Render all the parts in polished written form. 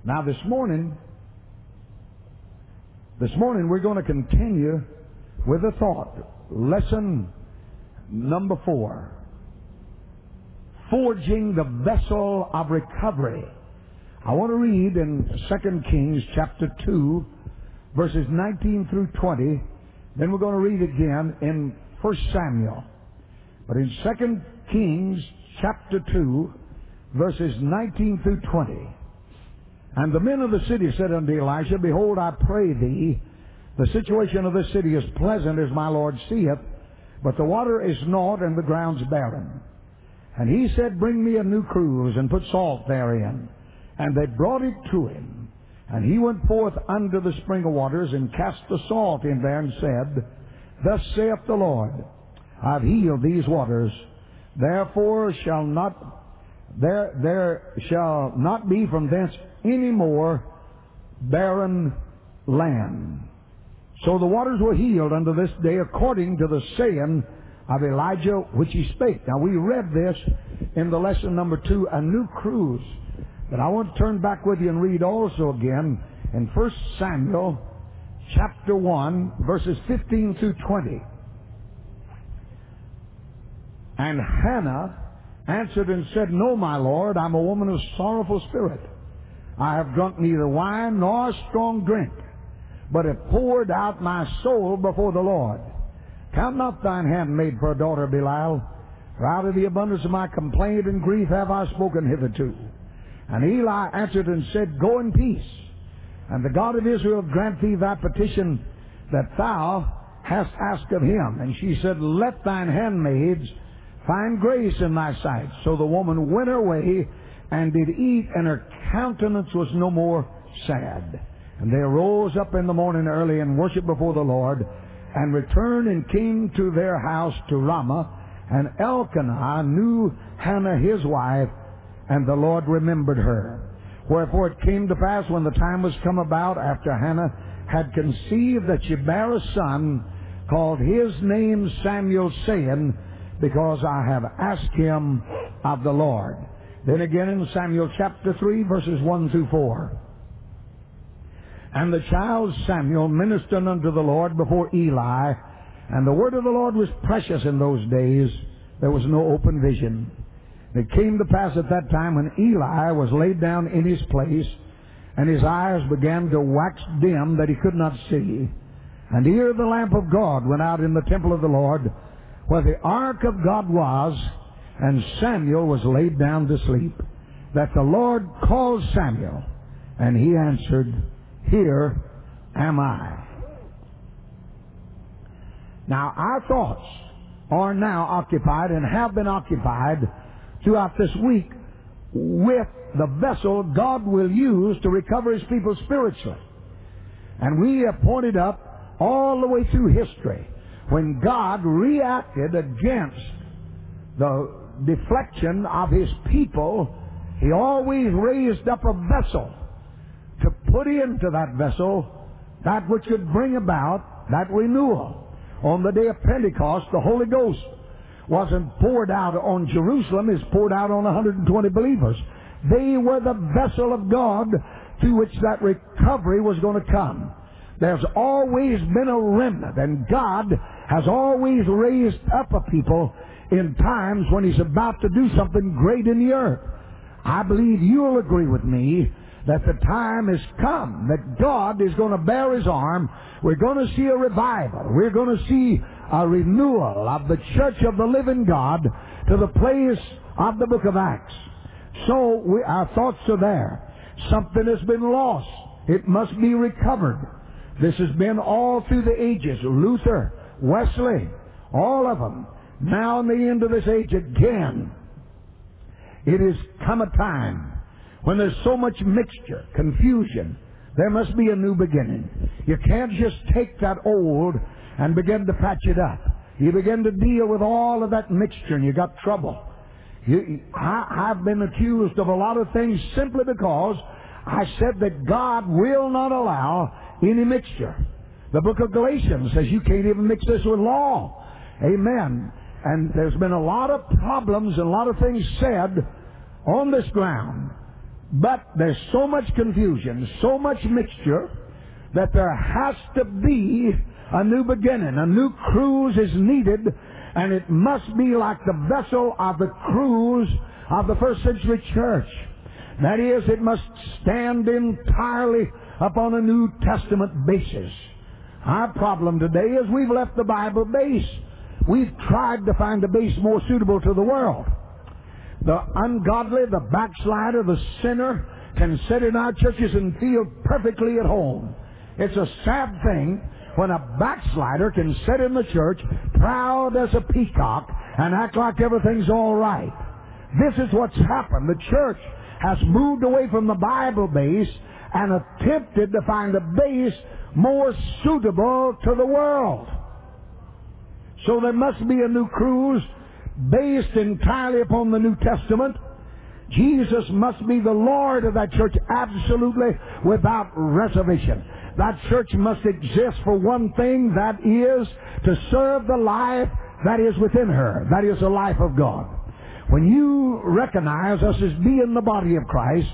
Now this morning we're going to continue with a thought. Lesson number 4. Forging the vessel of recovery. I want to read in 2 Kings chapter 2, verses 19 through 20. Then we're going to read again in 1 Samuel. But in 2 Kings chapter 2, verses 19 through 20. And the men of the city said unto Elisha, Behold, I pray thee, the situation of this city is pleasant as my Lord seeth, but the water is naught and the ground's barren. And he said, Bring me a new cruse, and put salt therein. And they brought it to him. And he went forth unto the spring of waters, and cast the salt in there, and said, Thus saith the Lord, I've healed these waters, therefore shall not there shall not be from thence any more barren land. So the waters were healed unto this day, according to the saying of Elijah which he spake. Now we read this in the lesson number 2, a new cruse. But I want to turn back with you and read also again in 1 Samuel chapter 1, verses 15 through 20. And Hannah answered and said, No, my Lord, I'm a woman of sorrowful spirit. I have drunk neither wine nor strong drink, but have poured out my soul before the Lord. Count not thine handmaid for a daughter of Belial, for out of the abundance of my complaint and grief have I spoken hitherto. And Eli answered and said, Go in peace, and the God of Israel grant thee thy petition that thou hast asked of him. And she said, Let thine handmaids find grace in thy sight. So the woman went her way and did eat, and her countenance was no more sad. And they arose up in the morning early and worshipped before the Lord, and returned and came to their house to Ramah. And Elkanah knew Hannah his wife, and the Lord remembered her. Wherefore it came to pass, when the time was come about, after Hannah had conceived, that she bare a son, called his name Samuel, saying, Because I have asked him of the Lord. Then again in Samuel chapter 3, verses 1 through 4. And the child Samuel ministered unto the Lord before Eli, and the word of the Lord was precious in those days. There was no open vision. It came to pass at that time, when Eli was laid down in his place, and his eyes began to wax dim, that he could not see. And here the lamp of God went out in the temple of the Lord, where the ark of God was, and Samuel was laid down to sleep. That the Lord called Samuel, and he answered, Here am I. Now our thoughts are now occupied, and have been occupied throughout this week, with the vessel God will use to recover His people spiritually. And we have pointed up all the way through history, when God reacted against the deflection of His people, He always raised up a vessel to put into that vessel that which could bring about that renewal. On the day of Pentecost, the Holy Ghost wasn't poured out on Jerusalem, it's poured out on 120 believers. They were the vessel of God through which that recovery was going to come. There's always been a remnant, and God has always raised up a people in times when He's about to do something great in the earth. I believe you'll agree with me that the time has come that God is going to bear His arm. We're going to see a revival. We're going to see a renewal of the church of the living God to the place of the book of Acts. So our thoughts are there. Something has been lost. It must be recovered. This has been all through the ages. Luther, Wesley, all of them. Now in the end of this age again, it has come a time when there's so much mixture, confusion. There must be a new beginning. You can't just take that old and begin to patch it up. You begin to deal with all of that mixture, and you got trouble. I've been accused of a lot of things simply because I said that God will not allow any mixture. The book of Galatians says you can't even mix this with law. Amen. And there's been a lot of problems and a lot of things said on this ground. But there's so much confusion, so much mixture, that there has to be a new beginning. A new cruise is needed, and it must be like the vessel of the cruise of the first century church. That is, it must stand entirely upon a New Testament basis. Our problem today is we've left the Bible base. We've tried to find a base more suitable to the world. The ungodly, the backslider, the sinner can sit in our churches and feel perfectly at home. It's a sad thing when a backslider can sit in the church proud as a peacock and act like everything's all right. This is what's happened. The church has moved away from the Bible base and attempted to find a base more suitable to the world. So there must be a new cruise based entirely upon the New Testament. Jesus must be the Lord of that church absolutely without reservation. That church must exist for one thing, that is to serve the life that is within her. That is the life of God. When you recognize us as being the body of Christ,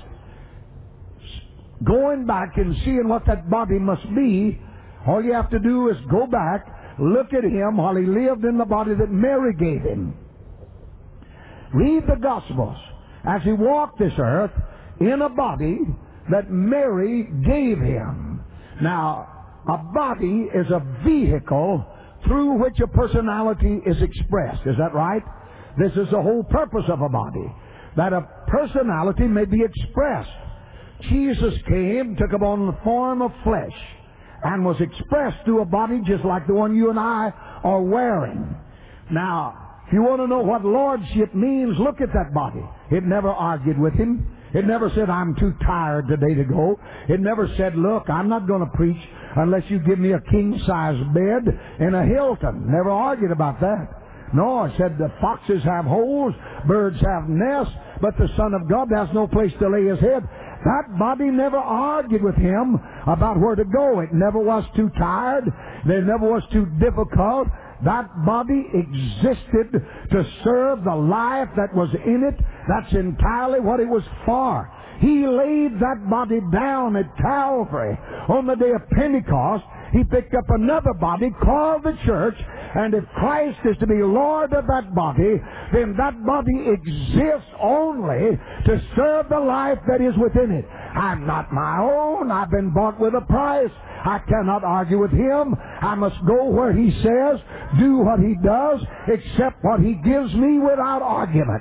going back and seeing what that body must be, all you have to do is go back, look at him while he lived in the body that Mary gave him. Read the Gospels as he walked this earth in a body that Mary gave him. Now, a body is a vehicle through which a personality is expressed. Is that right? This is the whole purpose of a body, that a personality may be expressed. Jesus came, took upon the form of flesh, and was expressed through a body just like the one you and I are wearing. Now, if you want to know what lordship means, look at that body. It never argued with him. It never said, I'm too tired today to go. It never said, look, I'm not going to preach unless you give me a king-size bed in a Hilton. Never argued about that. No, it said the foxes have holes, birds have nests, but the Son of God has no place to lay his head. That body never argued with him about where to go. It never was too tired. It never was too difficult. That body existed to serve the life that was in it. That's entirely what it was for. He laid that body down at Calvary. On the day of Pentecost, he picked up another body called the church, and if Christ is to be Lord of that body, then that body exists only to serve the life that is within it. I'm not my own. I've been bought with a price. I cannot argue with him. I must go where he says, do what he does, accept what he gives me without argument.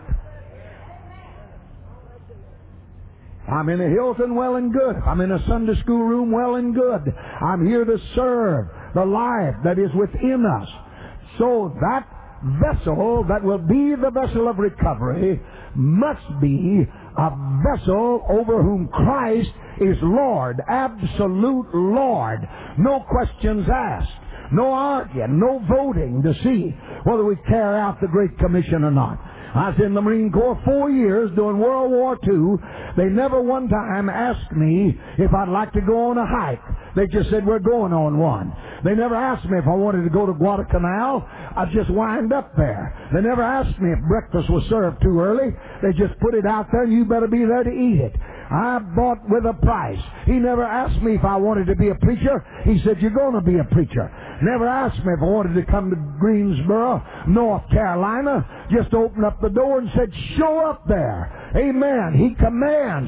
I'm in a Hilton, well and good. I'm in a Sunday school room, well and good. I'm here to serve the life that is within us. So that vessel that will be the vessel of recovery must be a vessel over whom Christ is Lord, absolute Lord. No questions asked, no arguing, no voting to see whether we carry out the Great Commission or not. I was in the Marine Corps 4 years during World War II. They never one time asked me if I'd like to go on a hike. They just said, we're going on one. They never asked me if I wanted to go to Guadalcanal. I'd just wind up there. They never asked me if breakfast was served too early. They just put it out there and you better be there to eat it. I bought with a price. He never asked me if I wanted to be a preacher. He said, you're going to be a preacher. Never asked me if I wanted to come to Greensboro, North Carolina. Just opened up the door and said, show up there. Amen. He commands.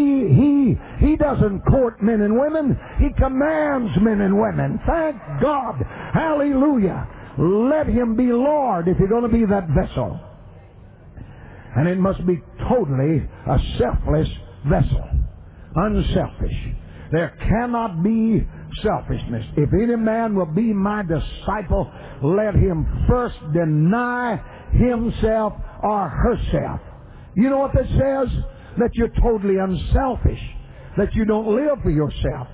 He doesn't court men and women. He commands men and women. Thank God. Hallelujah. Let him be Lord if you're going to be that vessel. And it must be totally a selfless vessel. Unselfish. There cannot be selfishness. If any man will be my disciple, let him first deny himself or herself. You know what that says? That you're totally unselfish. That you don't live for yourself.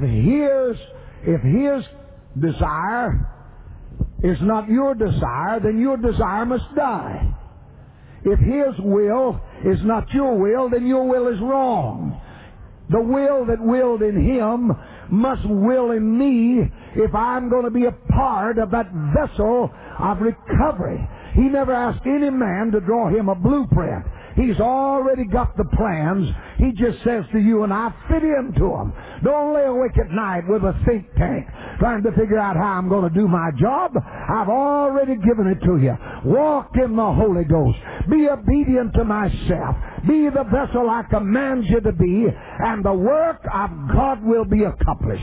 If his desire is not your desire, then your desire must die. If his will is not your will, then your will is wrong. The will that willed in him must will in me if I'm going to be a part of that vessel of recovery. He never asked any man to draw him a blueprint. He's already got the plans. He just says to you and I, fit into them. Don't lay awake at night with a think tank trying to figure out how I'm going to do my job. I've already given it to you. Walk in the Holy Ghost. Be obedient to myself. Be the vessel I command you to be, and the work of God will be accomplished.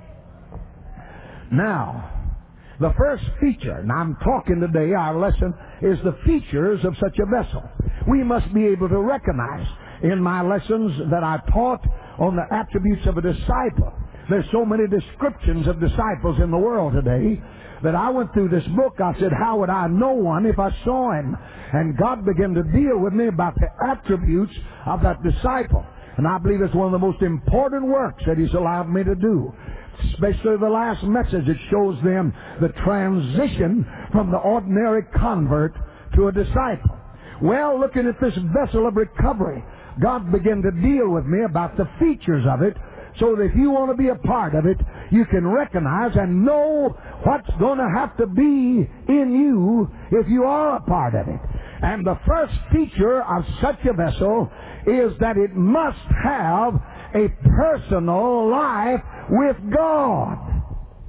Now, the first feature, and I'm talking today, our lesson is the features of such a vessel. We must be able to recognize in my lessons that I taught on the attributes of a disciple. There's so many descriptions of disciples in the world today that I went through this book. I said, how would I know one if I saw him? And God began to deal with me about the attributes of that disciple. And I believe it's one of the most important works that He's allowed me to do. Especially the last message, it shows them the transition from the ordinary convert to a disciple. Well, looking at this vessel of recovery, God began to deal with me about the features of it, so that if you want to be a part of it, you can recognize and know what's going to have to be in you if you are a part of it. And the first feature of such a vessel is that it must have a personal life with God.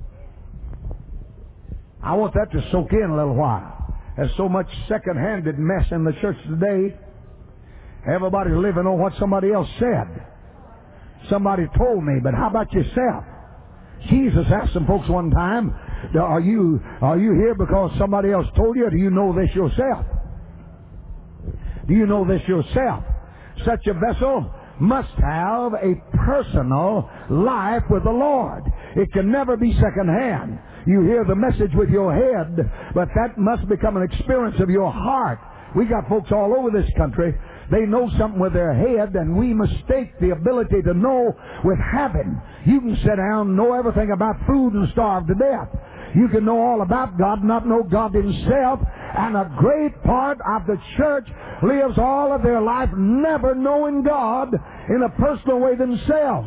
I want that to soak in a little while. There's so much second-handed mess in the church today. Everybody's living on what somebody else said. Somebody told me, but how about yourself? Jesus asked some folks one time, are you here because somebody else told you, or do you know this yourself? Do you know this yourself? Such a vessel must have a personal life with the Lord. It can never be secondhand. You hear the message with your head, but that must become an experience of your heart. We got folks all over this country. They know something with their head, and we mistake the ability to know with having. You can sit down and know everything about food and starve to death. You can know all about God, not know God Himself. And a great part of the church lives all of their life never knowing God in a personal way themselves.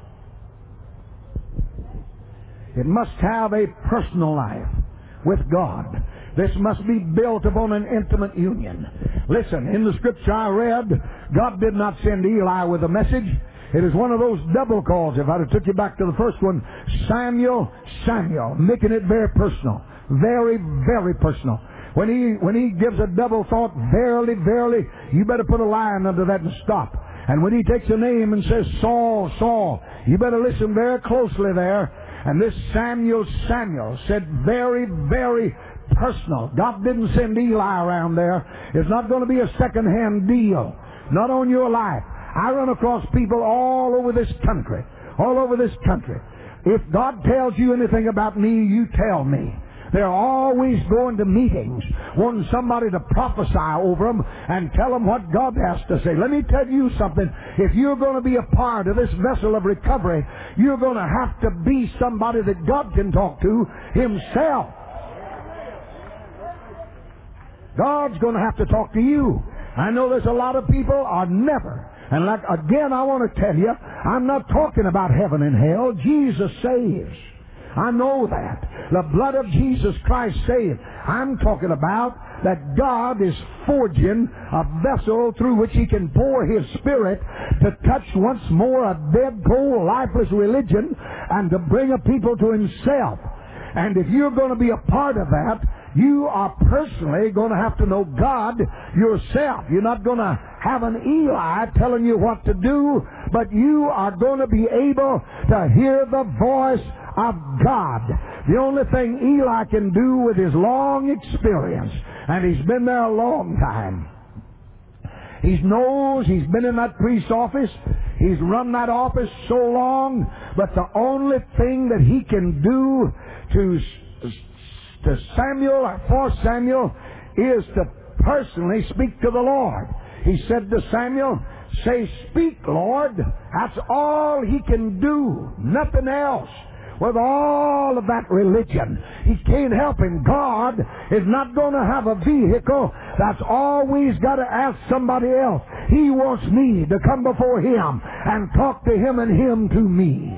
It must have a personal life with God. This must be built upon an intimate union. Listen, in the scripture I read, God did not send Eli with a message. It is one of those double calls. If I'd have took you back to the first one, Samuel, Samuel, making it very personal. Very, very personal. When he gives a double thought, verily, verily, you better put a line under that and stop. And when he takes a name and says, Saul, Saul, you better listen very closely there. And this Samuel, Samuel said very, very personal. God didn't send Eli around there. It's not going to be a second-hand deal. Not on your life. I run across people all over this country. All over this country. If God tells you anything about me, you tell me. They're always going to meetings, wanting somebody to prophesy over them and tell them what God has to say. Let me tell you something. If you're going to be a part of this vessel of recovery, you're going to have to be somebody that God can talk to Himself. God's going to have to talk to you. I know there's a lot of people are never. And like, again, I want to tell you, I'm not talking about heaven and hell. Jesus saves. I know that. The blood of Jesus Christ saves. I'm talking about that God is forging a vessel through which He can pour His Spirit to touch once more a dead, cold, lifeless religion and to bring a people to Himself. And if you're going to be a part of that, you are personally going to have to know God yourself. You're not going to have an Eli telling you what to do, but you are going to be able to hear the voice of God. The only thing Eli can do with his long experience, and he's been there a long time, he knows, he's been in that priest's office, he's run that office so long, but the only thing that he can do to Samuel or for Samuel is to personally speak to the Lord. He said to Samuel, say, speak, Lord. That's all he can do. Nothing else. With all of that religion, he can't help him. God is not going to have a vehicle that's always got to ask somebody else. He wants me to come before Him and talk to Him and Him to me.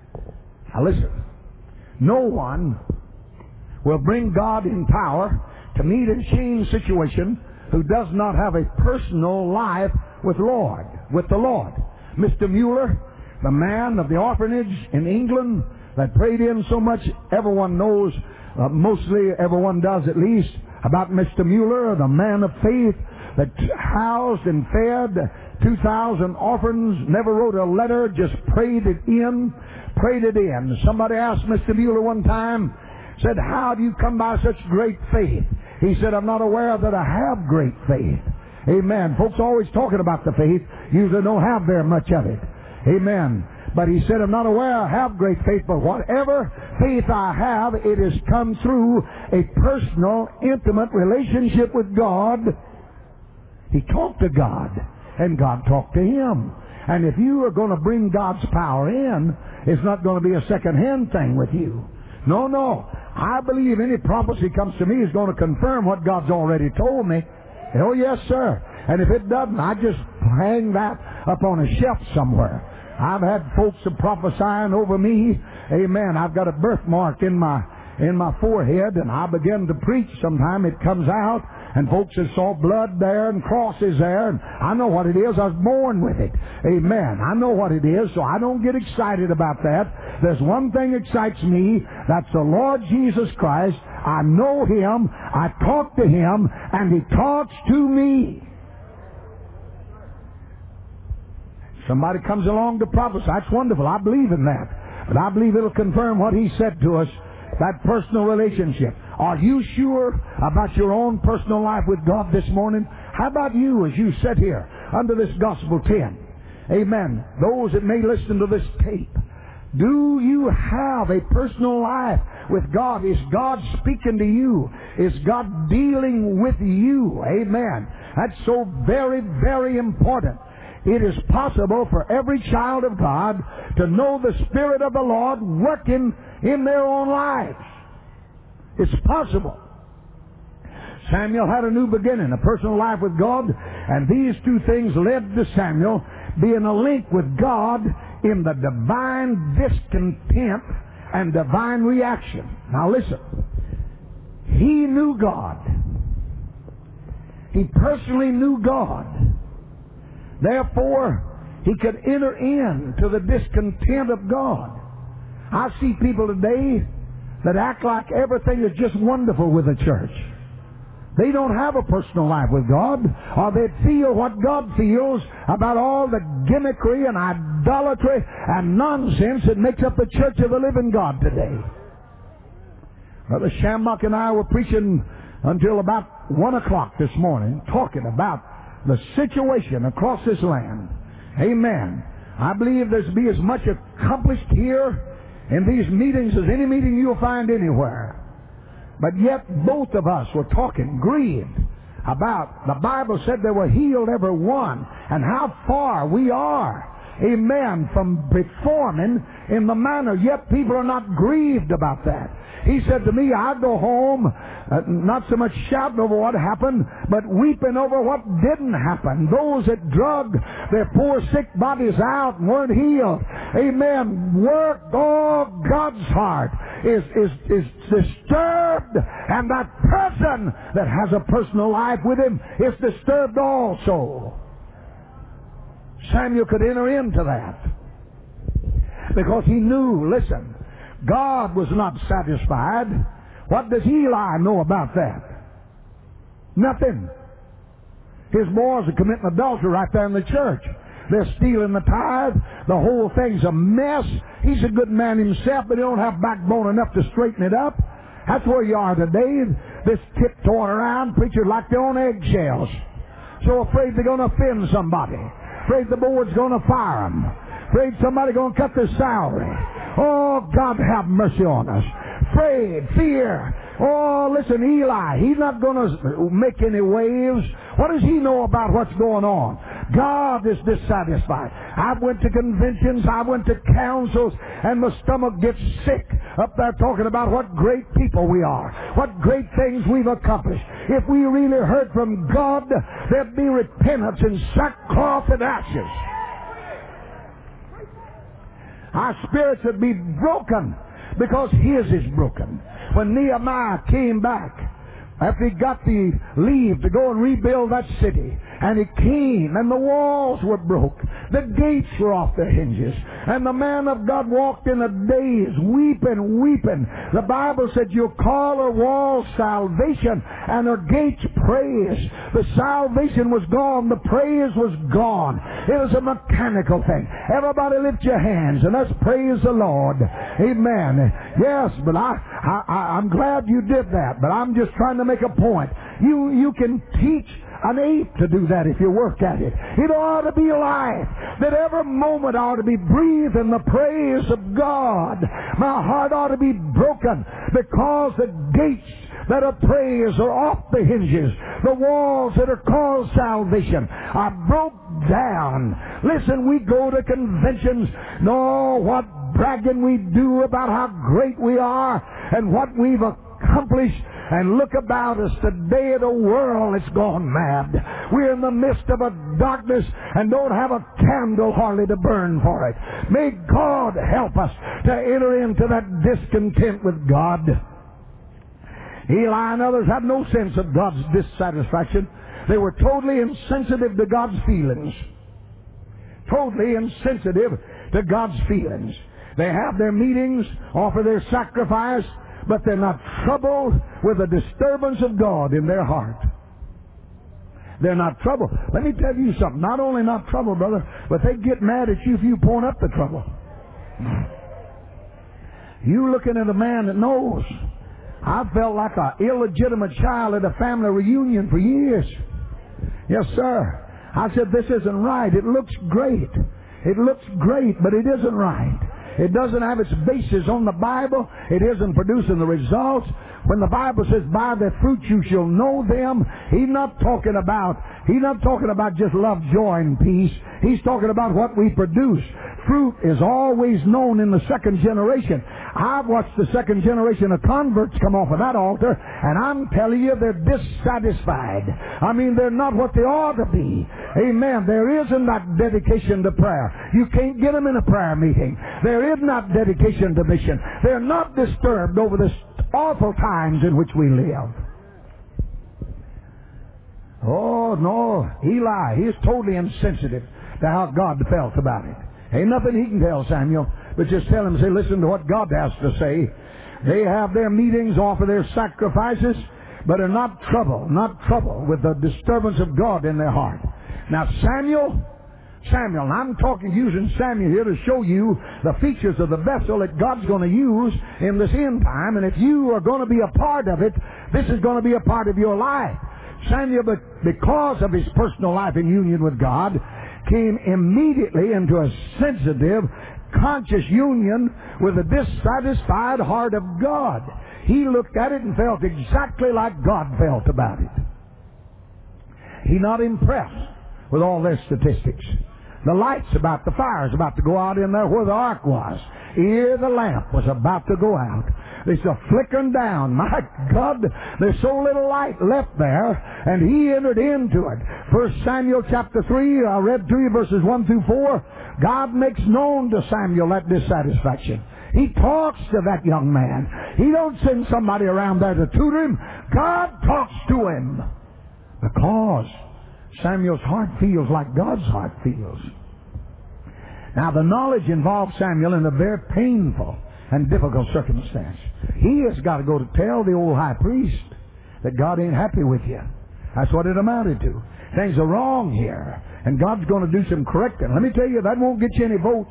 Now listen. No one will bring God in power to meet and change situation who does not have a personal life with the Lord. Mr. Mueller, the man of the orphanage in England that prayed in so much, everyone knows, mostly everyone does at least, about Mr. Mueller, the man of faith that housed and fed 2,000 orphans, never wrote a letter, just prayed it in. Somebody asked Mr. Mueller one time, said, how do you come by such great faith? He said, I'm not aware that I have great faith. Amen. Folks always talking about the faith, usually don't have very much of it. Amen. But he said, I'm not aware I have great faith, but whatever faith I have, it has come through a personal, intimate relationship with God. He talked to God, and God talked to him. And if you are going to bring God's power in, it's not going to be a second-hand thing with you. No. I believe any prophecy comes to me is going to confirm what God's already told me. Oh, yes, sir. And if it doesn't, I just hang that up on a shelf somewhere. I've had folks prophesying over me. Amen. I've got a birthmark in my forehead, and I begin to preach. Sometime it comes out, and folks have saw blood there and crosses there, and I know what it is. I was born with it. Amen. I know what it is, so I don't get excited about that. There's one thing that excites me. That's the Lord Jesus Christ. I know Him. I talk to Him, and He talks to me. Somebody comes along to prophesy. That's wonderful. I believe in that. But I believe it'll confirm what He said to us, that personal relationship. Are you sure about your own personal life with God this morning? How about you as you sit here under this gospel tent? Amen. Those that may listen to this tape, do you have a personal life with God? Is God speaking to you? Is God dealing with you? Amen. That's so very, very important. It is possible for every child of God to know the Spirit of the Lord working in their own lives. It's possible. Samuel had a new beginning, a personal life with God, and these two things led to Samuel being a link with God in the divine discontent and divine reaction. Now listen. He knew God. He personally knew God. Therefore, he could enter into the discontent of God. I see people today that act like everything is just wonderful with the church. They don't have a personal life with God, or they feel what God feels about all the gimmickry and idolatry and nonsense that makes up the church of the living God today. Brother Shamrock and I were preaching until about 1 o'clock this morning, talking about the situation across this land. Amen. I believe there's be as much accomplished here in these meetings as any meeting you'll find anywhere. But yet both of us were talking, grieved about, the Bible said they were healed every one, and how far we are, amen, from performing in the manner, yet people are not grieved about that. He said to me, I go home, not so much shouting over what happened, but weeping over what didn't happen. Those that drug their poor sick bodies out and weren't healed. Amen. God's heart is disturbed, and that person that has a personal life with Him is disturbed also. Samuel could enter into that because he knew, listen, God was not satisfied. What does Eli know about that? Nothing. His boys are committing adultery right there in the church. They're stealing the tithe. The whole thing's a mess. He's a good man himself, but he don't have backbone enough to straighten it up. That's where you are today. This tiptoeing around, preachers like they're on eggshells. So afraid they're going to offend somebody. Afraid the board's going to fire them. Afraid somebody's going to cut their salary. Oh, God have mercy on us. Afraid, fear. Oh, listen, Eli, he's not going to make any waves. What does he know about what's going on? God is dissatisfied. I went to conventions, I went to councils, and my stomach gets sick up there talking about what great people we are, what great things we've accomplished. If we really heard from God, there'd be repentance and sackcloth and ashes. Our spirits would be broken because His is broken. When Nehemiah came back after he got the leave to go and rebuild that city, and he came, and the walls were broke, the gates were off their hinges, and the man of God walked in a daze, weeping, weeping. The Bible said, you'll call her walls salvation, and her gates praise. The salvation was gone, the praise was gone. It was a mechanical thing. Everybody lift your hands, and let's praise the Lord. Amen. Yes, but I'm glad you did that, but I'm just trying to make a point. You can teach an ape to do that if you work at it. It ought to be life. That every moment ought to be breathing the praise of God. My heart ought to be broken because the gates that are praise are off the hinges. The walls that are called salvation are broke down. Listen, we go to conventions. No, what bragging we do about how great we are and what we've accomplished. And look about us today, the world has gone mad. We're in the midst of a darkness and don't have a candle hardly to burn for it. May God help us to enter into that discontent with God. Eli and others had no sense of God's dissatisfaction. They were totally insensitive to God's feelings. Totally insensitive to God's feelings. They have their meetings, offer their sacrifice, but they're not troubled with the disturbance of God in their heart. They're not troubled. Let me tell you something. Not only not troubled, brother, but they get mad at you if you point up the trouble. You looking at a man that knows. I felt like an illegitimate child at a family reunion for years. Yes, sir. I said, this isn't right. It looks great. It looks great, but it isn't right. It doesn't have its basis on the Bible. It isn't producing the results. When the Bible says, by their fruit you shall know them, He's not talking about just love, joy, and peace. He's talking about what we produce. Fruit is always known in the second generation. I've watched the second generation of converts come off of that altar, and I'm telling you, they're dissatisfied. I mean, they're not what they ought to be. Amen. There isn't that dedication to prayer. You can't get them in a prayer meeting. There is not dedication to mission. They're not disturbed over this awful times in which we live. Oh, no. Eli, he is totally insensitive to how God felt about it. Ain't nothing he can tell Samuel, but just tell him, say, listen to what God has to say. They have their meetings, offer their sacrifices, but are not troubled with the disturbance of God in their heart. Now, Samuel, and I'm using Samuel here to show you the features of the vessel that God's going to use in this end time. And if you are going to be a part of it, this is going to be a part of your life. Samuel, because of his personal life in union with God, came immediately into a sensitive, conscious union with the dissatisfied heart of God. He looked at it and felt exactly like God felt about it. He's not impressed with all their statistics. The fire's about to go out in there where the ark was. Here the lamp was about to go out. It's a flickering down. My God, there's so little light left there, and he entered into it. 1 Samuel chapter 3, I read to you verses 1 through 4. God makes known to Samuel that dissatisfaction. He talks to that young man. He don't send somebody around there to tutor him. God talks to him. Because Samuel's heart feels like God's heart feels. Now, the knowledge involved Samuel in a very painful and difficult circumstance. He has got to go to tell the old high priest that God ain't happy with you. That's what it amounted to. Things are wrong here, and God's going to do some correcting. Let me tell you, that won't get you any votes.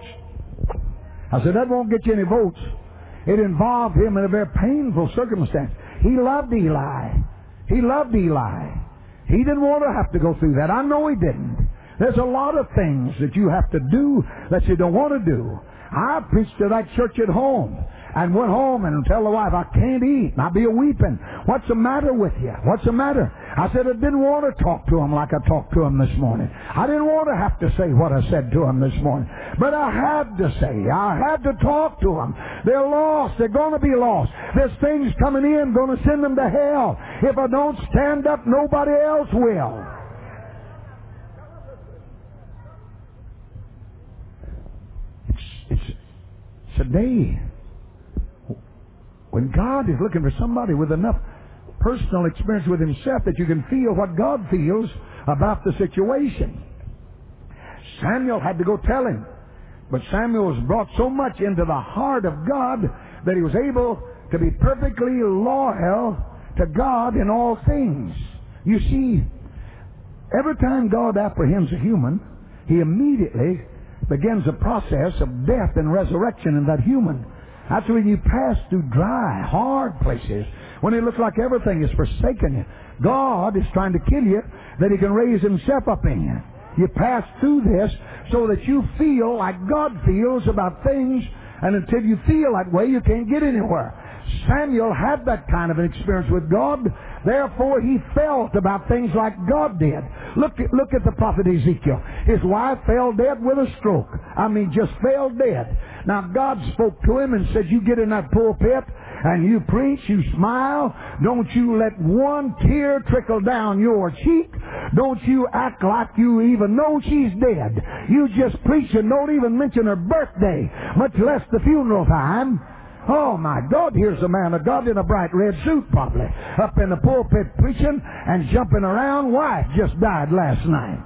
I said, that won't get you any votes. It involved him in a very painful circumstance. He loved Eli. He didn't want to have to go through that. I know he didn't. There's a lot of things that you have to do that you don't want to do. I preached to that church at home and went home and tell the wife, I can't eat. And I'll be a-weeping. What's the matter with you? What's the matter? I said, I didn't want to talk to him like I talked to him this morning. I didn't want to have to say what I said to him this morning. But I had to say. I had to talk to them. They're lost. They're going to be lost. There's things coming in going to send them to hell. If I don't stand up, nobody else will. It's a day when God is looking for somebody with enough personal experience with himself that you can feel what God feels about the situation. Samuel had to go tell him. But Samuel was brought so much into the heart of God that he was able to be perfectly loyal to God in all things. You see, every time God apprehends a human, he immediately begins a process of death and resurrection in that human. That's when you pass through dry, hard places, when it looks like everything is forsaken you. God is trying to kill you that he can raise himself up in you. You pass through this so that you feel like God feels about things, and until you feel that way, you can't get anywhere. Samuel had that kind of an experience with God. Therefore, he felt about things like God did. Look at the prophet Ezekiel. His wife fell dead with a stroke. I mean, just fell dead. Now, God spoke to him and said, you get in that pulpit and you preach, you smile. Don't you let one tear trickle down your cheek. Don't you act like you even know she's dead. You just preach and don't even mention her birthday, much less the funeral time. Oh my God, here's a man of God in a bright red suit probably, up in the pulpit preaching and jumping around. Wife just died last night.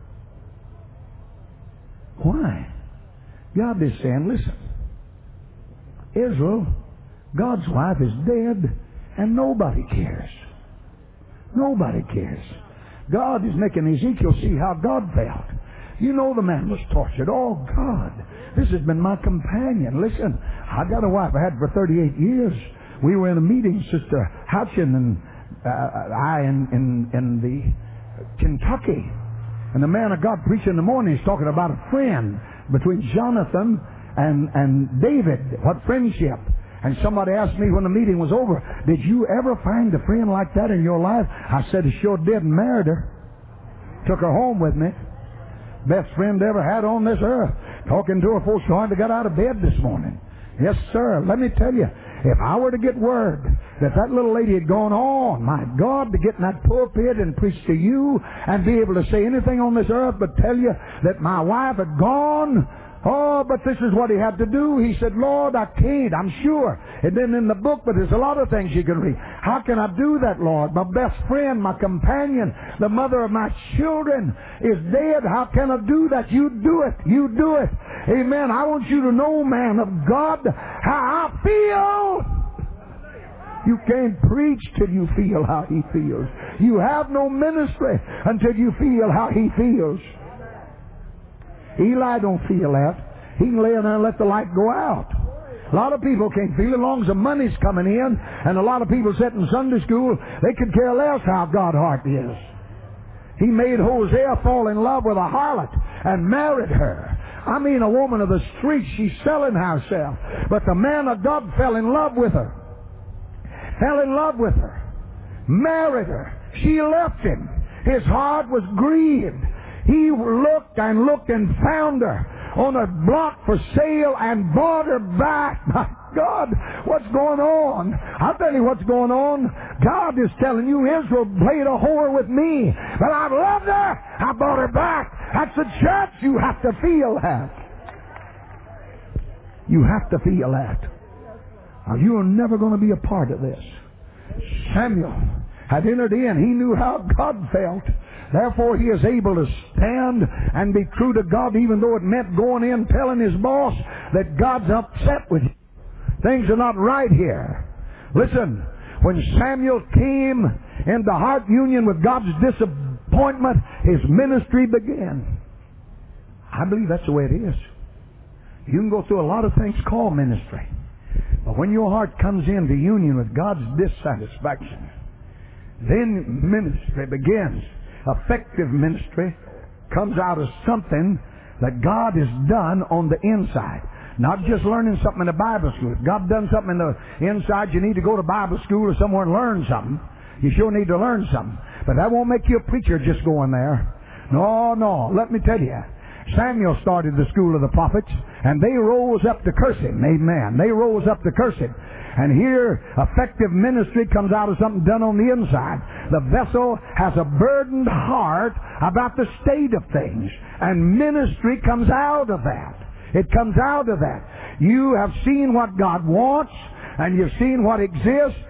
Why? God is saying, listen, Israel, God's wife is dead and nobody cares. Nobody cares. God is making Ezekiel see how God felt. You know the man was tortured. Oh, God, this has been my companion. Listen, I got a wife I had for 38 years. We were in a meeting, Sister Houchin and I in the Kentucky. And the man of God preaching in the morning, he's talking about a friend between Jonathan and David. What friendship. And somebody asked me when the meeting was over, did you ever find a friend like that in your life? I said, I sure did, and married her. Took her home with me. Best friend ever had on this earth. Talking to her before she hardly got out of bed this morning. Yes, sir. Let me tell you, if I were to get word that that little lady had gone on, my God, to get in that pulpit and preach to you and be able to say anything on this earth but tell you that my wife had gone, oh, but this is what he had to do. He said, Lord, I can't, I'm sure. And then in the book, but there's a lot of things you can read. How can I do that, Lord? My best friend, my companion, the mother of my children is dead. How can I do that? You do it. You do it. Amen. I want you to know, man of God, how I feel. You can't preach till you feel how he feels. You have no ministry until you feel how he feels. Eli don't feel that. He can lay there and let the light go out. A lot of people can't feel it as long as the money's coming in. And a lot of people sit in Sunday school, they could care less how God's heart is. He made Hosea fall in love with a harlot and married her. I mean, a woman of the streets, she's selling herself. But the man of God fell in love with her. Fell in love with her. Married her. She left him. His heart was grieved. He looked and looked and found her on a block for sale and bought her back. My God, what's going on? I'll tell you what's going on. God is telling you, Israel played a whore with me, but I loved her. I bought her back. That's the church. You have to feel that. You have to feel that. Now, you are never going to be a part of this. Samuel had entered in. He knew how God felt. Therefore, he is able to stand and be true to God, even though it meant going in telling his boss that God's upset with you. Things are not right here. Listen, when Samuel came into heart union with God's disappointment, his ministry began. I believe that's the way it is. You can go through a lot of things called ministry. But when your heart comes into union with God's dissatisfaction, then ministry begins. Effective ministry comes out of something that God has done on the inside. Not just learning something in the Bible school. If God done something in the inside, you need to go to Bible school or somewhere and learn something. You sure need to learn something. But that won't make you a preacher just going there. No. Let me tell you. Samuel started the school of the prophets, and they rose up to curse him. Amen. They rose up to curse him. And here, effective ministry comes out of something done on the inside. The vessel has a burdened heart about the state of things, and ministry comes out of that. It comes out of that. You have seen what God wants, and you've seen what exists,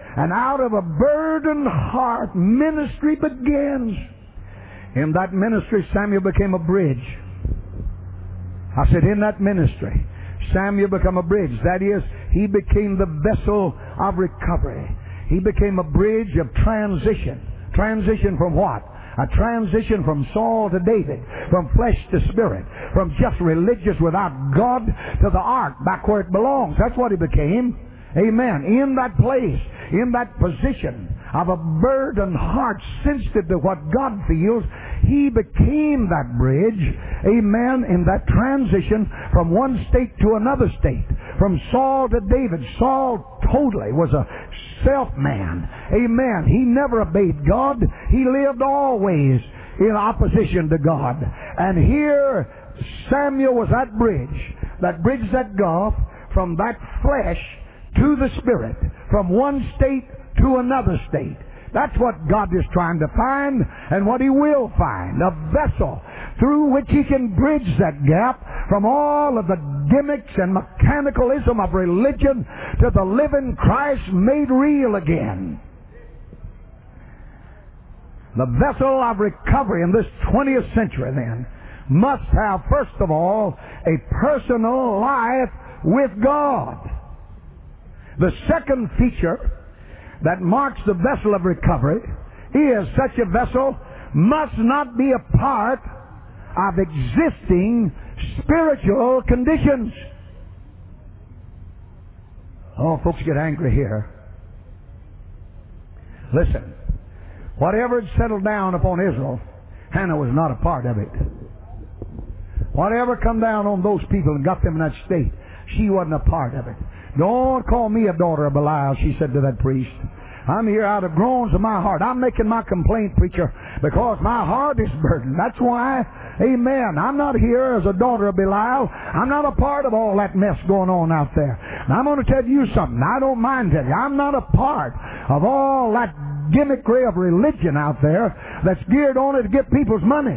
And out of a burdened heart, ministry begins. In that ministry, Samuel became a bridge. I said, in that ministry, Samuel became a bridge. That is, he became the vessel of recovery. He became a bridge of transition. Transition from what? A transition from Saul to David, from flesh to spirit, from just religious without God to the ark, back where it belongs. That's what he became. Amen. In that place, in that position of a burdened heart sensitive to what God feels, he became that bridge. Amen. In that transition from one state to another state, from Saul to David. Saul totally was a self-man. Amen. He never obeyed God. He lived always in opposition to God. And here Samuel was that bridge that gulf from that flesh to the spirit, from one state to another state. That's what God is trying to find, and what He will find. A vessel through which He can bridge that gap from all of the gimmicks and mechanicalism of religion to the living Christ made real again. The vessel of recovery in this 20th century, then, must have, first of all, a personal life with God. The second feature that marks the vessel of recovery is such a vessel must not be a part of existing spiritual conditions. Oh, folks get angry here. Listen, whatever had settled down upon Israel, Hannah was not a part of it. Whatever come down on those people and got them in that state, she wasn't a part of it. Don't call me a daughter of Belial, she said to that priest. I'm here out of groans of my heart. I'm making my complaint, preacher, because my heart is burdened. That's why, amen, I'm not here as a daughter of Belial. I'm not a part of all that mess going on out there. And I'm going to tell you something. I don't mind telling you. I'm not a part of all that gimmickry of religion out there that's geared only to get people's money.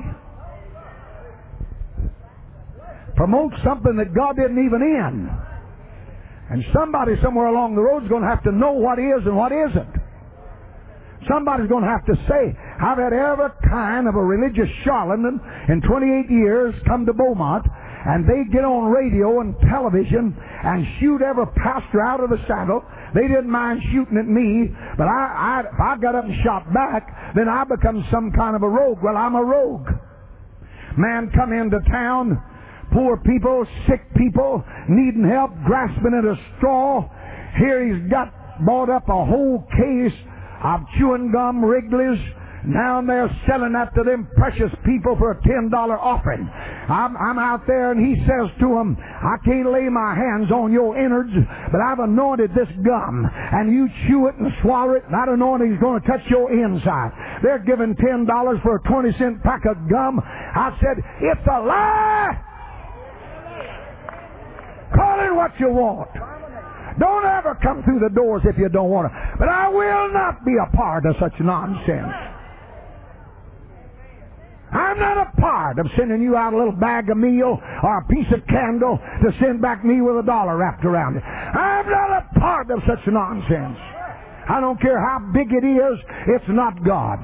Promote something that God didn't even in. And somebody somewhere along the road is going to have to know what is and what isn't. Somebody's going to have to say, I've had every kind of a religious charlatan in 28 years come to Beaumont, and they get on radio and television and shoot every pastor out of the saddle. They didn't mind shooting at me, but if I got up and shot back, then I become some kind of a rogue. Well, I'm a rogue. Man come into town, poor people, sick people, needing help, grasping at a straw. Here he's bought up a whole case of chewing gum Wrigley's. Now they're selling that to them precious people for a $10 offering. I'm out there, and he says to them, I can't lay my hands on your innards, but I've anointed this gum, and you chew it and swallow it, and that anointing is going to touch your inside. They're giving $10 for a 20-cent pack of gum. I said, it's a lie! Call it what you want. Don't ever come through the doors if you don't want to. But I will not be a part of such nonsense. I'm not a part of sending you out a little bag of meal or a piece of candle to send back me with $1 wrapped around it. I'm not a part of such nonsense. I don't care how big it is, it's not God.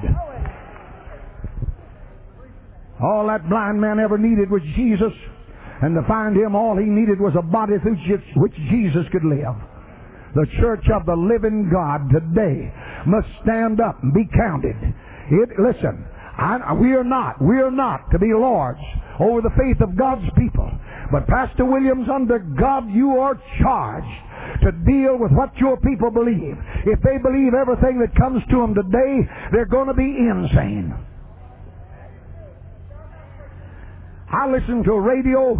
All that blind man ever needed was Jesus. And to find him, all he needed was a body through which Jesus could live. The church of the living God today must stand up and be counted. Listen, we are not to be lords over the faith of God's people. But Pastor Williams, under God, you are charged to deal with what your people believe. If they believe everything that comes to them today, they're going to be insane. I listened to a radio.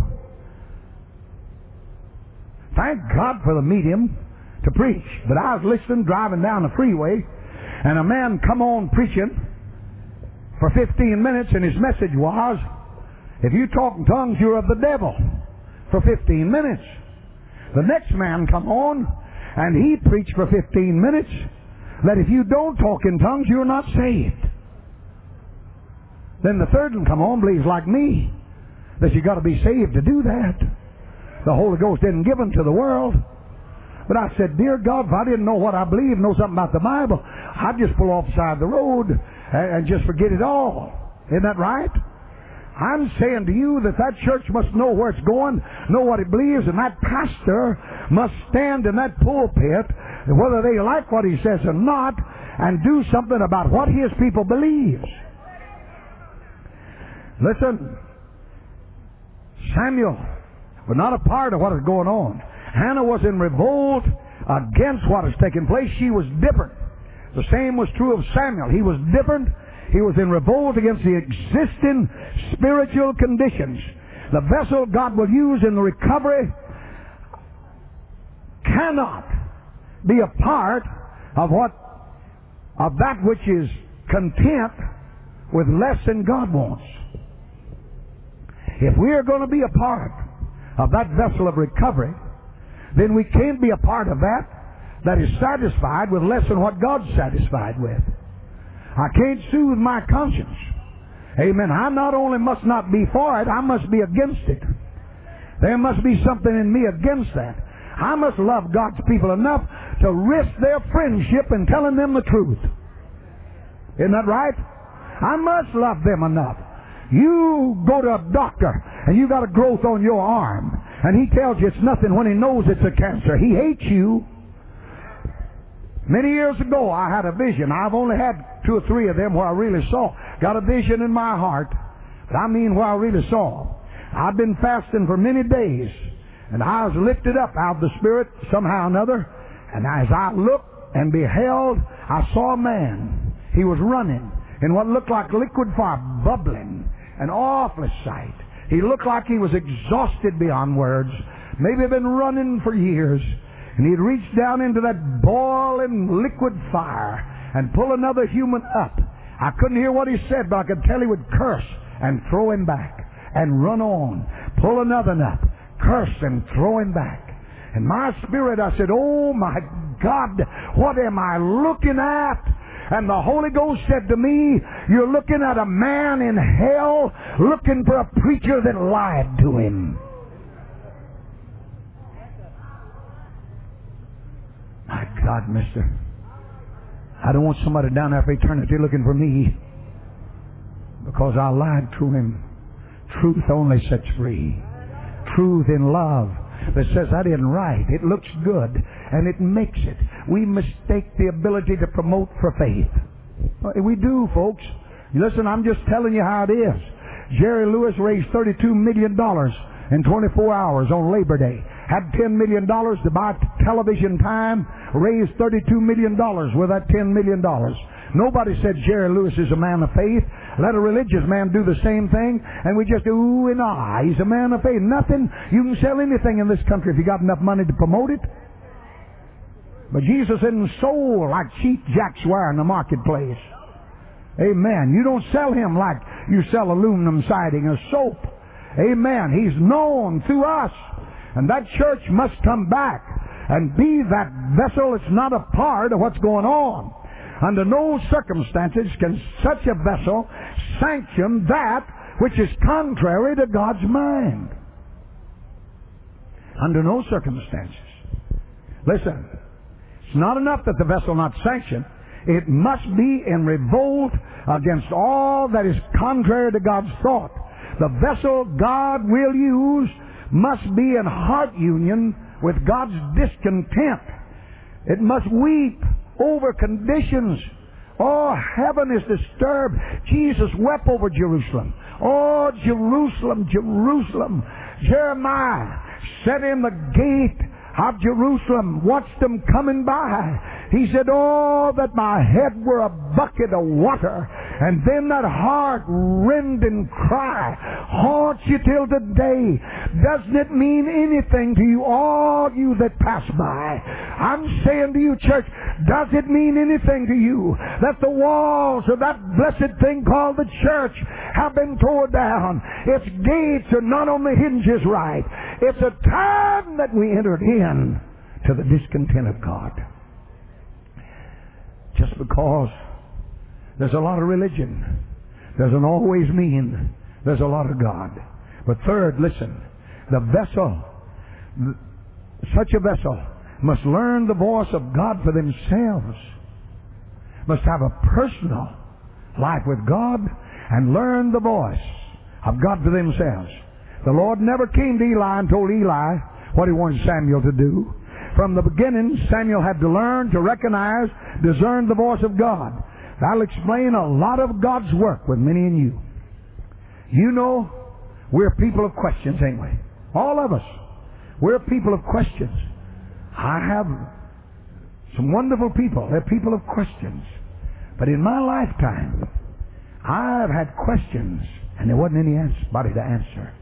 Thank God for the medium to preach. But I was listening, driving down the freeway, and a man come on preaching for 15 minutes, and his message was, if you talk in tongues, you're of the devil, for 15 minutes. The next man come on, and he preached for 15 minutes that if you don't talk in tongues, you're not saved. Then the third one come on, believes like me, that you got to be saved to do that. The Holy Ghost didn't give them to the world. But I said, dear God, if I didn't know what I believe, know something about the Bible, I'd just pull off the side of the road and just forget it all. Isn't that right? I'm saying to you that that church must know where it's going, know what it believes, and that pastor must stand in that pulpit, whether they like what he says or not, and do something about what his people believes. Listen, Samuel was not a part of what is going on. Hannah was in revolt against what is taking place. She was different. The same was true of Samuel. He was different. He was in revolt against the existing spiritual conditions. The vessel God will use in the recovery cannot be a part of that which is content with less than God wants. If we are going to be a part of that vessel of recovery, then we can't be a part of that is satisfied with less than what God's satisfied with. I can't soothe my conscience. Amen. I not only must not be for it, I must be against it. There must be something in me against that. I must love God's people enough to risk their friendship in telling them the truth. Isn't that right? I must love them enough. You go to a doctor and you got a growth on your arm, and he tells you it's nothing when he knows it's a cancer. He hates you. Many years ago, I had a vision. I've only had 2 or 3 of them where I really saw. Got a vision in my heart, but I mean where I really saw. I've been fasting for many days, and I was lifted up out of the Spirit somehow or another, and as I looked and beheld, I saw a man. He was running in what looked like liquid fire, bubbling, an awful sight. He looked like he was exhausted beyond words, maybe been running for years. And he'd reach down into that boiling liquid fire and pull another human up. I couldn't hear what he said, but I could tell he would curse and throw him back and run on. Pull another up, curse and throw him back. And my spirit, I said, oh my God, what am I looking at? And the Holy Ghost said to me, you're looking at a man in hell looking for a preacher that lied to him. My God, mister, I don't want somebody down there for eternity looking for me because I lied to him. Truth only sets free. Truth in love that says that isn't right. It looks good and it makes it. We mistake the ability to promote for faith. We do, folks. Listen, I'm just telling you how it is. Jerry Lewis raised $32 million in 24 hours on Labor Day. Had $10 million to buy television time, raised $32 million with that $10 million. Nobody said Jerry Lewis is a man of faith. Let a religious man do the same thing, and we just ooh and ah. He's a man of faith. Nothing. You can sell anything in this country if you got enough money to promote it. But Jesus isn't sold like cheap Jack's wire in the marketplace. Amen. You don't sell him like you sell aluminum siding or soap. Amen. He's known through us. And that church must come back and be that vessel that's not a part of what's going on. Under no circumstances can such a vessel sanction that which is contrary to God's mind. Under no circumstances. Listen, it's not enough that the vessel not sanctioned. It must be in revolt against all that is contrary to God's thought. The vessel God will use must be in heart union with God's discontent. It must weep over conditions. Oh, heaven is disturbed. Jesus wept over Jerusalem. Oh, Jerusalem, Jerusalem. Jeremiah sat in the gate of Jerusalem, watched them coming by. He said, oh, that my head were a bucket of water. And then that heart rending cry haunts you till today. Doesn't it mean anything to you, all you that pass by? I'm saying to you, church, does it mean anything to you that the walls of that blessed thing called the church have been torn down? Its gates are not on the hinges right. It's a time that we entered in to the discontent of God. Just because there's a lot of religion doesn't always mean there's a lot of God. But third, listen, the vessel, such a vessel must learn the voice of God for themselves, must have a personal life with God and learn the voice of God for themselves. The Lord never came to Eli and told Eli what He wanted Samuel to do. From the beginning, Samuel had to learn to recognize, discern the voice of God. That'll explain a lot of God's work with many in you. You know, we're people of questions, ain't we? All of us. We're people of questions. I have some wonderful people. They're people of questions. But in my lifetime, I've had questions, and there wasn't anybody to answer.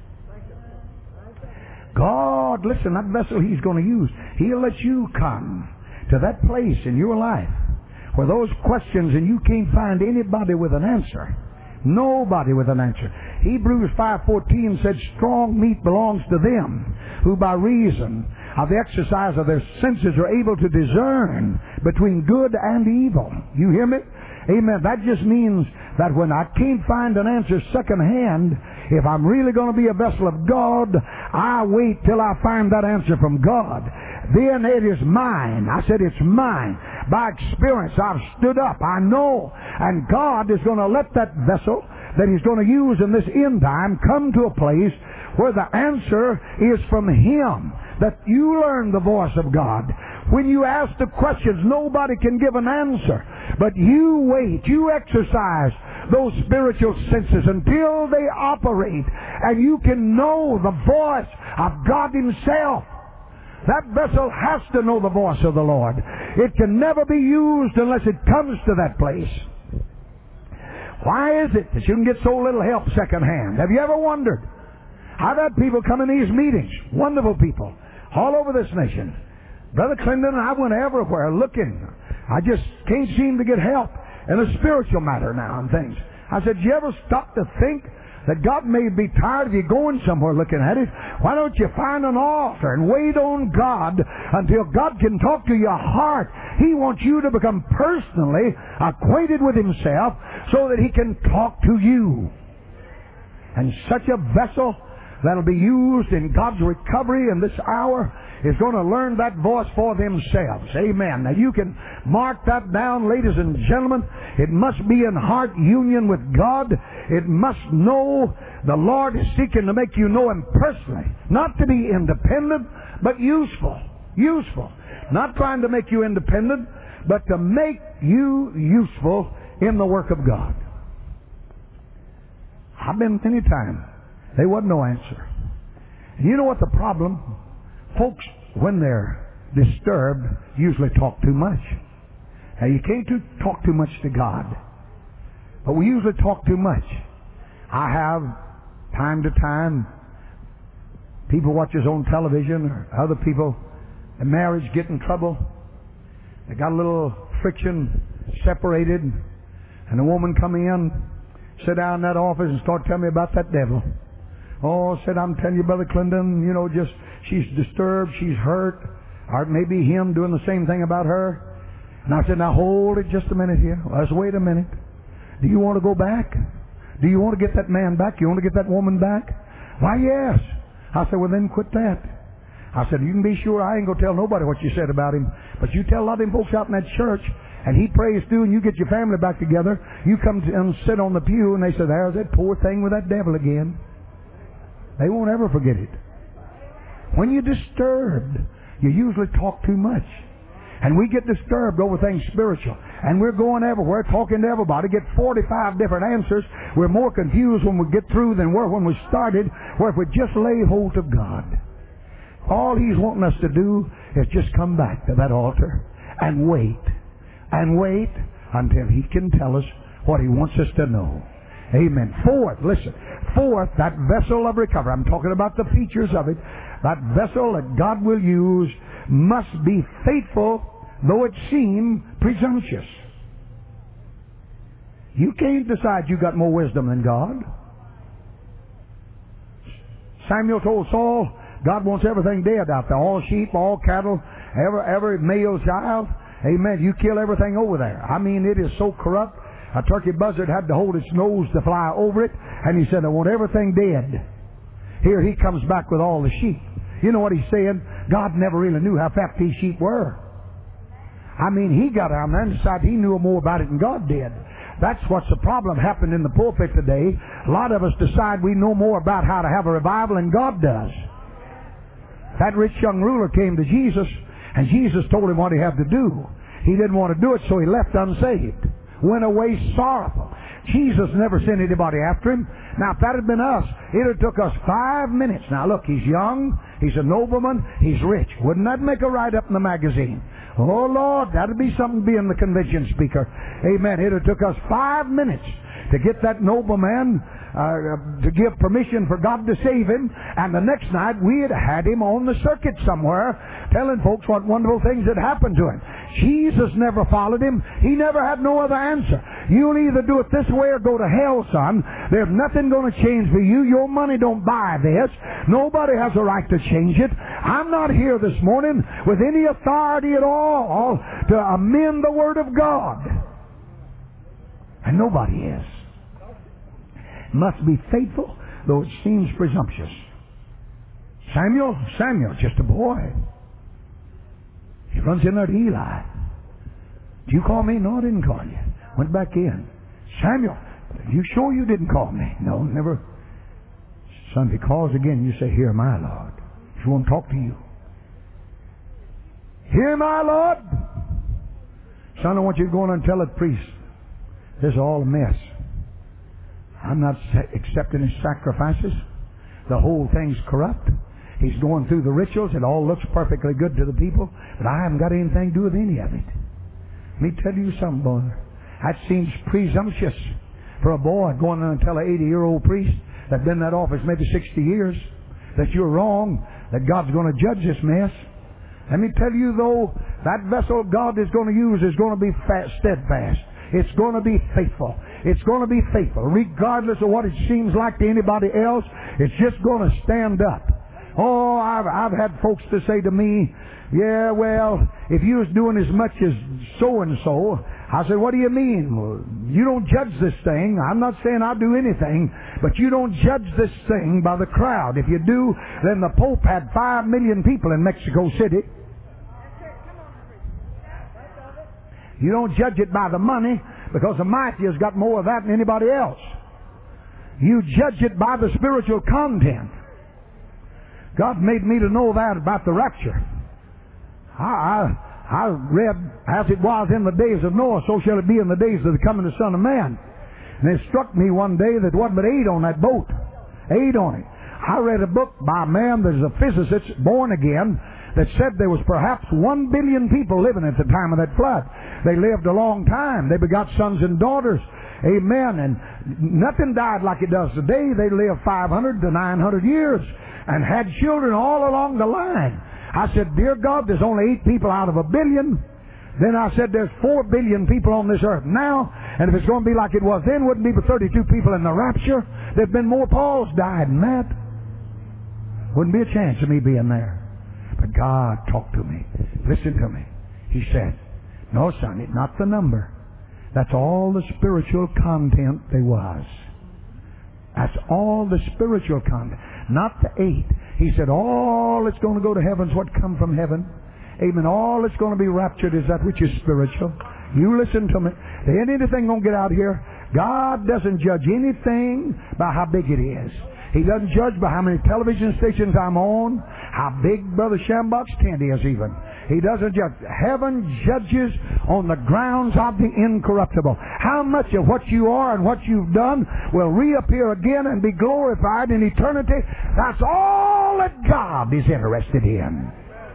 God, listen, that vessel He's going to use, He'll let you come to that place in your life where those questions and you can't find anybody with an answer. Nobody with an answer. Hebrews 5:14 said, strong meat belongs to them who by reason of the exercise of their senses are able to discern between good and evil. You hear me? Amen. That just means that when I can't find an answer secondhand, if I'm really going to be a vessel of God, I wait till I find that answer from God. Then it is mine. I said it's mine. By experience, I've stood up. I know. And God is going to let that vessel that He's going to use in this end time come to a place where the answer is from Him. That you learn the voice of God. When you ask the questions, nobody can give an answer. But you wait. You exercise those spiritual senses until they operate. And you can know the voice of God Himself. That vessel has to know the voice of the Lord. It can never be used unless it comes to that place. Why is it that you can get so little help secondhand? Have you ever wondered? I've had people come in these meetings, wonderful people, all over this nation. Brother Clinton and I went everywhere looking. I just can't seem to get help in a spiritual matter now and things. I said, you ever stop to think that God may be tired of you going somewhere looking at it? Why don't you find an altar and wait on God until God can talk to your heart? He wants you to become personally acquainted with Himself so that He can talk to you. And such a vessel that'll be used in God's recovery in this hour is going to learn that voice for themselves. Amen. Now you can mark that down, ladies and gentlemen. It must be in heart union with God. It must know the Lord is seeking to make you know Him personally. Not to be independent, but useful. Useful. Not trying to make you independent, but to make you useful in the work of God. I've been many times. There wasn't no answer. And you know what the problem? Folks, when they're disturbed, usually talk too much. Now, you can't talk too much to God. But we usually talk too much. I have, time to time, people watch us on television or other people, the marriage get in trouble. They got a little friction, separated, and the woman come in, sit down in that office and start telling me about that devil. Oh, said, I'm telling you, Brother Clinton, you know, just, she's disturbed, she's hurt, or maybe him doing the same thing about her. And I said, now hold it just a minute here. Let's wait a minute. Do you want to go back? Do you want to get that man back? You want to get that woman back? Why, yes. I said, well, then quit that. I said, you can be sure I ain't going to tell nobody what you said about him. But you tell a lot of them folks out in that church, and he prays through, and you get your family back together. You come and sit on the pew, and they say, there's that poor thing with that devil again. They won't ever forget it. When you're disturbed, you usually talk too much. And we get disturbed over things spiritual. And we're going everywhere, talking to everybody, get 45 different answers. We're more confused when we get through than we were when we started, where if we just lay hold of God. All He's wanting us to do is just come back to that altar and wait. And wait until He can tell us what He wants us to know. Amen. Fourth, listen. Fourth, that vessel of recovery. I'm talking about the features of it. That vessel that God will use must be faithful, though it seem presumptuous. You can't decide you got more wisdom than God. Samuel told Saul, God wants everything dead out there. All sheep, all cattle, every male child. Amen. You kill everything over there. I mean, it is so corrupt. A turkey buzzard had to hold its nose to fly over it, and he said, I want everything dead. Here he comes back with all the sheep. You know what he's saying? God never really knew how fat these sheep were. I mean, he got down there and decided he knew more about it than God did. That's what's the problem happening in the pulpit today. A lot of us decide we know more about how to have a revival than God does. That rich young ruler came to Jesus, and Jesus told him what he had to do. He didn't want to do it, so he left unsaved. Went away sorrowful. Jesus never sent anybody after him. Now, if that had been us, it would have took us 5 minutes. Now, look, he's young, he's a nobleman, he's rich. Wouldn't that make a write-up in the magazine? Oh, Lord, that would be something being the convention speaker. Amen. It would have took us 5 minutes to get that nobleman to give permission for God to save him, and the next night we had him on the circuit somewhere telling folks what wonderful things had happened to him. Jesus never followed him. He never had no other answer. You'll either do it this way or go to hell, son. There's nothing going to change for you. Your money don't buy this. Nobody has a right to change it. I'm not here this morning with any authority at all to amend the Word of God. And nobody is. Must be faithful, though it seems presumptuous. Samuel, just a boy. He runs in there to Eli. Did you call me? No, I didn't call you. Went back in. Samuel, are you sure you didn't call me? No, never. Son, if he calls again, you say, "Hear my Lord." If you want to talk to you. "Hear my Lord." Son, I want you to go in and tell the priest, this is all a mess. I'm not accepting his sacrifices. The whole thing's corrupt. He's going through the rituals. It all looks perfectly good to the people, but I haven't got anything to do with any of it. Let me tell you something, boy. That seems presumptuous for a boy going in and tell an 80-year-old priest that's been in that office maybe 60 years that you're wrong, that God's going to judge this mess. Let me tell you, though, that vessel God is going to use is going to be steadfast. It's going to be faithful. It's going to be faithful. Regardless of what it seems like to anybody else, it's just going to stand up. Oh, I've had folks to say to me, "Yeah, well, if you was doing as much as so-and-so," I said, "What do you mean?" "Well, you don't judge this thing. I'm not saying I'll do anything, but you don't judge this thing by the crowd. If you do, then the Pope had 5 million people in Mexico City. You don't judge it by the money, because the mighty has got more of that than anybody else. You judge it by the spiritual content. God made me to know that about the rapture. I read, "As it was in the days of Noah, so shall it be in the days of the coming of the Son of Man." And it struck me one day that wasn't but 8 on that boat. 8 on it. I read a book by a man that is a physicist, born again, that said there was perhaps 1 billion people living at the time of that flood. They lived a long time. They begot sons and daughters. Amen. And nothing died like it does today. They lived 500 to 900 years and had children all along the line. I said, "Dear God, there's only 8 people out of 1 billion. Then I said, there's 4 billion people on this earth now. And if it's going to be like it was then, wouldn't be but 32 people in the rapture. There've been more Pauls died than that. Wouldn't be a chance of me being there. But God talked to me. Listen to me. He said, "No, son, it's not the number. That's all the spiritual content there was. That's all the spiritual content. Not the 8. He said, all that's going to go to heaven is what come from heaven. Amen. All that's going to be raptured is that which is spiritual. You listen to me. There ain't anything going to get out here. God doesn't judge anything by how big it is. He doesn't judge by how many television stations I'm on, how big Brother Shambach's tent is even. He doesn't judge. Heaven judges on the grounds of the incorruptible. How much of what you are and what you've done will reappear again and be glorified in eternity. That's all that God is interested in.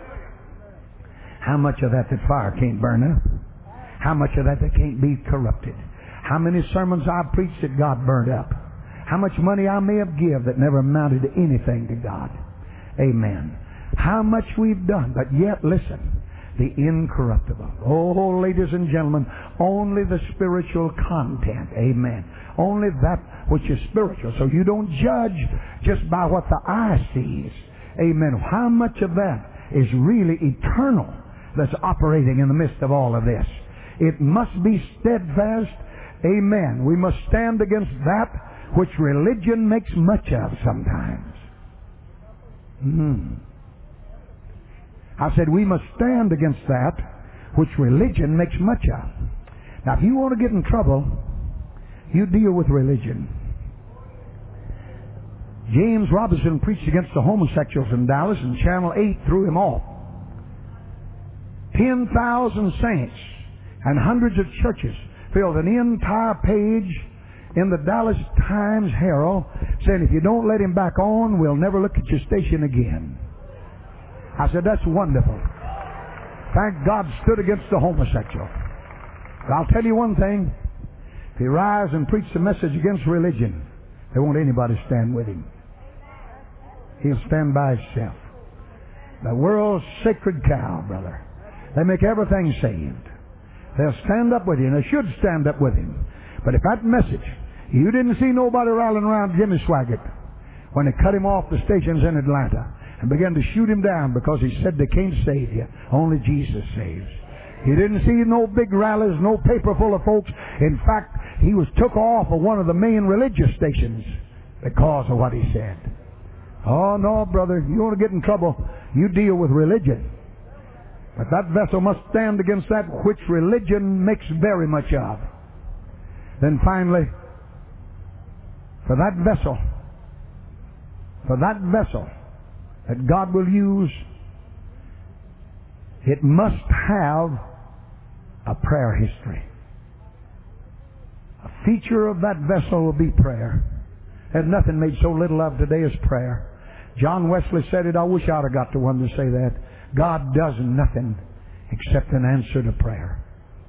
How much of that fire can't burn up? How much of that can't be corrupted? How many sermons I've preached that God burned up? How much money I may have given that never amounted to anything to God. Amen. How much we've done, but yet, listen, the incorruptible. Oh, ladies and gentlemen, only the spiritual content. Amen. Only that which is spiritual. So you don't judge just by what the eye sees. Amen. How much of that is really eternal that's operating in the midst of all of this? It must be steadfast. Amen. We must stand against that which religion makes much of sometimes. I said we must stand against that which religion makes much of. Now, if you want to get in trouble, you deal with religion. James Robinson preached against the homosexuals in Dallas, and Channel 8 threw him off. 10,000 saints and hundreds of churches filled an entire page in the Dallas Times-Herald saying, if you don't let him back on, we'll never look at your station again. I said, that's wonderful. Thank God stood against the homosexual. But I'll tell you one thing. If he rise and preach the message against religion, there won't anybody stand with him. He'll stand by himself. The world's sacred cow, brother. They make everything saved. They'll stand up with you, and they should stand up with him. But if that message, you didn't see nobody rallying around Jimmy Swaggart when they cut him off the stations in Atlanta and began to shoot him down because he said they can't save you. Only Jesus saves. You didn't see no big rallies, no paper full of folks. In fact, he was took off of one of the main religious stations because of what he said. Oh, no, brother. You want to get in trouble, you deal with religion. But that vessel must stand against that which religion makes very much of. Then finally, for that vessel that God will use, it must have a prayer history. A feature of that vessel will be prayer. There's nothing made so little of today as prayer. John Wesley said it. I wish I'd have got to one to say that. God does nothing except an answer to prayer.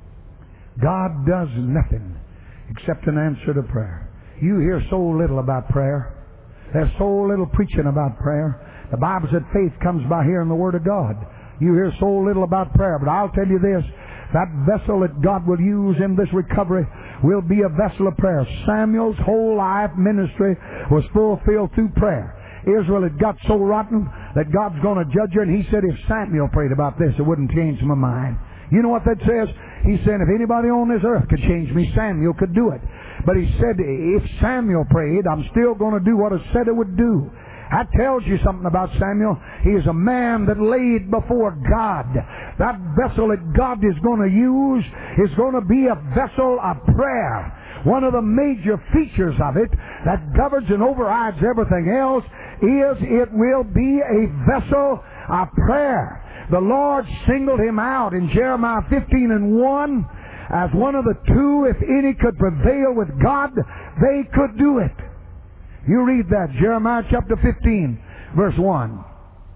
God does nothing except an answer to prayer. You hear so little about prayer. There's so little preaching about prayer. The Bible said faith comes by hearing the Word of God. You hear so little about prayer. But I'll tell you this, that vessel that God will use in this recovery will be a vessel of prayer. Samuel's whole life ministry was fulfilled through prayer. Israel had got so rotten that God's going to judge her, and he said if Samuel prayed about this, it wouldn't change my mind. You know what that says? He said if anybody on this earth could change me, Samuel could do it. But he said if Samuel prayed, I'm still going to do what I said I would do. That tells you something about Samuel. He is a man that laid before God. That vessel that God is going to use is going to be a vessel of prayer. One of the major features of it that governs and overrides everything else is it will be a vessel of prayer. The Lord singled him out in Jeremiah 15:1 as one of the two. If any could prevail with God, they could do it. You read that, Jeremiah chapter 15, verse 1.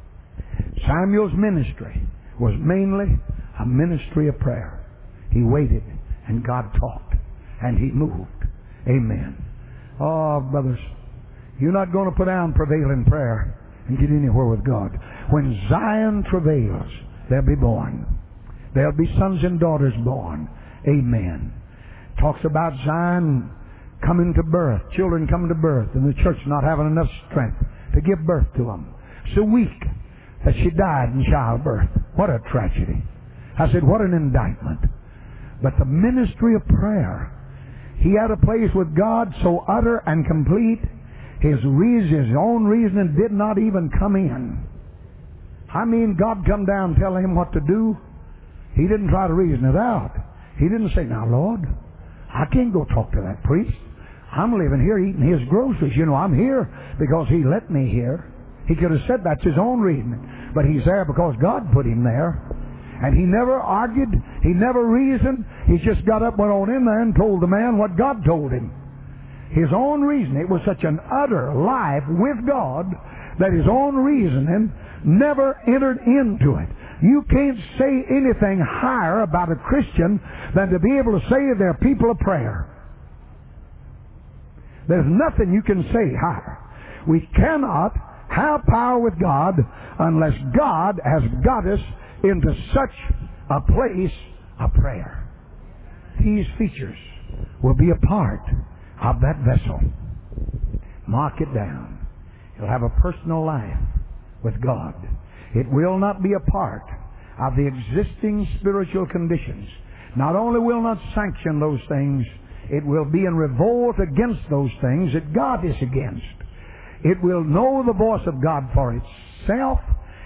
Samuel's ministry was mainly a ministry of prayer. He waited, and God talked, and he moved. Amen. Oh, brothers, you're not going to put down prevailing prayer and get anywhere with God. When Zion travails, they'll be born. There'll be sons and daughters born. Amen. Talks about Zion coming to birth, children coming to birth, and the church not having enough strength to give birth to them. So weak that she died in childbirth. What a tragedy. I said, what an indictment. But the ministry of prayer, he had a place with God so utter and complete, his own reasoning did not even come in. I mean, God come down and tell him what to do. He didn't try to reason it out. He didn't say, now, Lord, I can't go talk to that priest. I'm living here eating his groceries. You know, I'm here because he let me here. He could have said that's his own reasoning. But he's there because God put him there. And he never argued. He never reasoned. He just got up, went on in there, and told the man what God told him. His own reason. It was such an utter life with God that his own reasoning never entered into it. You can't say anything higher about a Christian than to be able to say they're people of prayer. There's nothing you can say higher. We cannot have power with God unless God has got us into such a place of prayer. These features will be a part of that vessel. Mark it down. It'll have a personal life with God. It will not be a part of the existing spiritual conditions. Not only will not sanction those things, it will be in revolt against those things that God is against. It will know the voice of God for itself,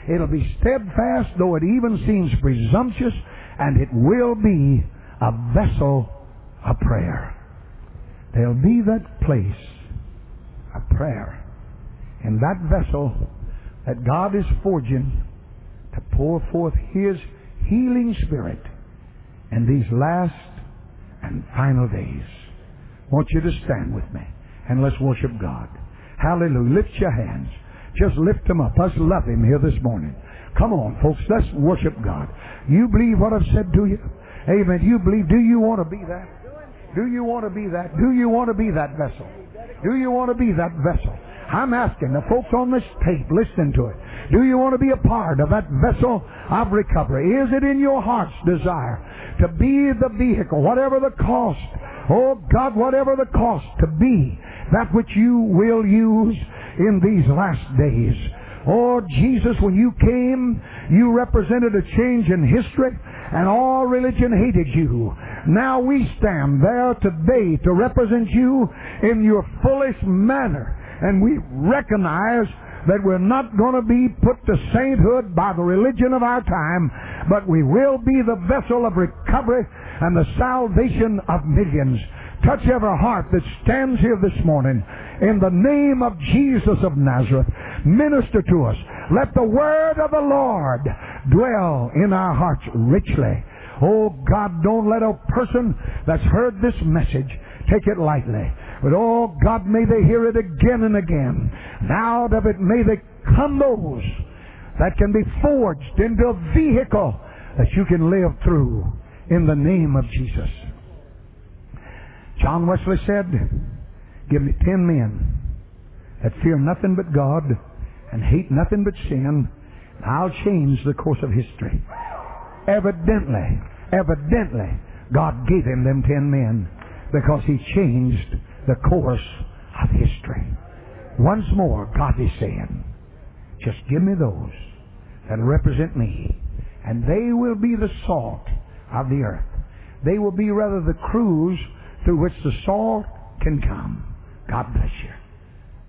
It'll be steadfast, though it even seems presumptuous, and it will be a vessel of prayer. There'll be that place of prayer. And that vessel that God is forging to pour forth His healing Spirit in these last and final days. I want you to stand with me and let's worship God. Hallelujah. Lift your hands. Just lift them up. Let's love Him here this morning. Come on, folks. Let's worship God. You believe what I've said to you? Amen. You believe? Do you want to be that? Do you want to be that? Do you want to be that vessel? Do you want to be that vessel? I'm asking the folks on this tape, listen to it. Do you want to be a part of that vessel of recovery? Is it in your heart's desire to be the vehicle, whatever the cost? Oh God, whatever the cost, to be that which you will use in these last days. Oh Jesus, when you came, you represented a change in history, and all religion hated you. Now we stand there today to represent you in your fullest manner. And we recognize that we're not going to be put to sainthood by the religion of our time, but we will be the vessel of recovery and the salvation of millions. Touch every heart that stands here this morning. In the name of Jesus of Nazareth, minister to us. Let the word of the Lord dwell in our hearts richly. Oh God, don't let a person that's heard this message take it lightly. But oh God, may they hear it again and again. And out of it may they come those that can be forged into a vehicle that you can live through in the name of Jesus. John Wesley said, give me 10 men that fear nothing but God and hate nothing but sin, and I'll change the course of history. Evidently, God gave him them 10 men because He changed the course of history. Once more, God is saying, just give me those that represent me, and they will be the salt of the earth. They will be rather the cruise through which the salt can come. God bless you.